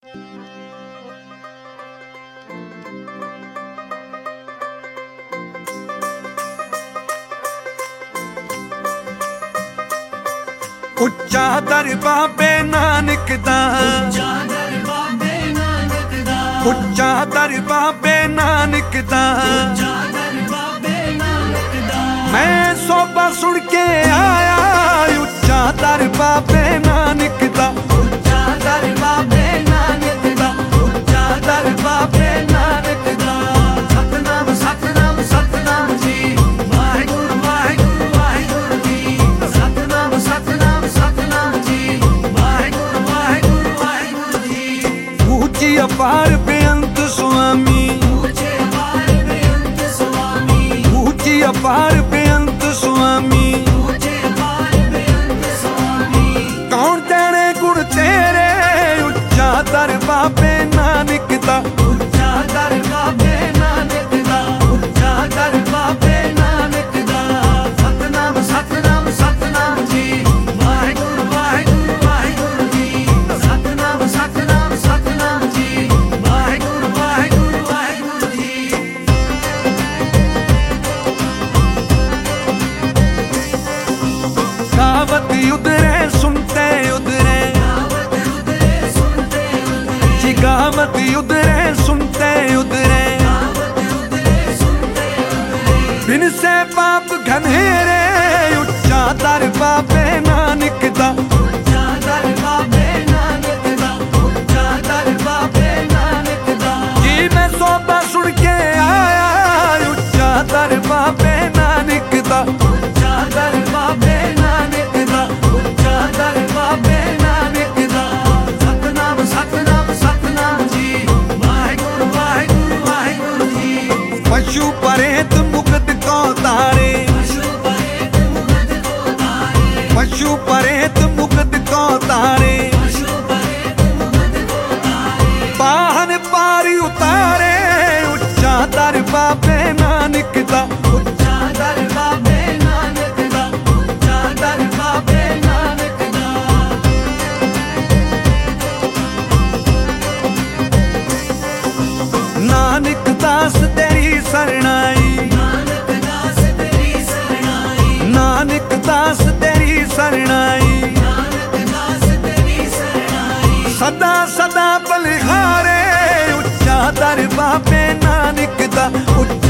ਉੱਚਾ ਦਰ ਬਾਬੇ ਨਾਨਕ ਦਾ, ਉੱਚਾ ਦਰ ਬਾਬੇ ਨਾਨਕ ਦਾ, ਉੱਚਾ ਦਰ ਬਾਬੇ ਨਾਨਕ ਦਾ, ਉੱਚਾ ਦਰ ਬਾਬੇ ਨਾਨਕ ਦਾ। ਮੈਂ ਸੋਭਾ ਸੁਣ ਕੇ ਆਇਆ ਉੱਚਾ ਦਰ ਬਾਬੇ ਨਾਨਕ ਦਾ, ਉੱਚਾ ਦਰ ਬਾਬੇ ਨਾਨਕ ਦਾ, ਉੱਚਾ ਦਰ ਬਾਬੇ ਨਾਨਕ ਦਾ। ਸਤਨਾਮ ਸਤਨਾਮ ਸਤਨਾਮ ਜੀ, ਵਾਹਿਗੁਰੂ ਵਾਹਿਗੁਰੂ ਵਾਹਿਗੁਰੂ ਜੀ। ਸਤਨਾਮ ਸਤਨਾਮ ਸਤਨਾਮ ਜੀ, ਵਾਹਿਗੁਰੂ ਵਾਹਿਗੁਰੂ ਵਾਹਿਗੁਰੂ ਜੀ। ਉੱਚੀ ਅਪਾਰ ਬੇਅੰਤ ਸੁਆਮੀ, ਉੱਚੇ ਅਪਾਰ ਬੇਅੰਤ ਸੁਆਮੀ, ਉੱਚੀ ਅਪਾਰ ਬੇਅੰਤ ਸੁਆਮੀ, ਉੱਚੇ ਅਪਾਰ ਬੇਅੰਤ ਸੁਆਮੀ। ਕੌਣ ਜਾਣੇ ਗੁਣ ਤੇਰੇ ਉੱਚਾ ਦਰ ਬਾਬੇ ਨਾਨਕ ਦਾ, ਉੱਚਾ ਦਰ ਬਾਬੇ ਨਾਨਕ ਦਾ, ਉੱਚਾ ਦਰ ਬਾਬੇ ਨਾਨਕ ਦਾ। ਸਤਨਾਮ ਸਤਨਾਮ ਸਤਨਾਮ ਜੀ, ਵਾਹਿਗੁਰੂ ਵਾਹਿਗੁਰੂ ਵਾਹਿਗੁਰੂ ਜੀ। ਸਤਨਾਮ ਸਤਨਾਮ ਸਤਨਾਮ ਜੀ, ਵਾਹਿਗੁਰੂ ਵਾਹਿਗੁਰੂ ਵਾਹਿਗੁਰੂ ਜੀ। गावत उधरे सुनते उधरे, गावत उधरे सुनते उधरे जी, गावत उधरे सुनते उधरे, गावत उधरे सुनते उधरे। बिन से पाप घनेरे उच्चा दर बाबे नानक दा, उच्चा दर बाबे नानक दा, उच्चा दर बाबे नानक दा। जी मैं सोभा सुन के आया उच्चा दर बाबे नानक दा, उच्चा दर बाबे नानक दा, उच्चा दर बाबे नानक दा। सतनाम सतनाम सतनाम जी, वाहिगुरू वाहिगुरू वाहिगुरू जी। पशु परेत मुकद को तारे, पशु परेत मुकद को तारे, पशु परेत मुकद को तारे, पशु परेत मुकद को तारे। पाहन पारी उतारे उच्चा दर बाबे नानक दा, उच्चा दर बाबे नानक दा, उच्चा दर बाबे नानक दा। नानक दास तेरी सरणाई, नानक दास तेरी सरणाई, नानक दास तेरी सरणाई, नानक दास तेरी सरणाई। सदा सदा बलिहारे उच्चा दर बाबे नानक दा, उच्चा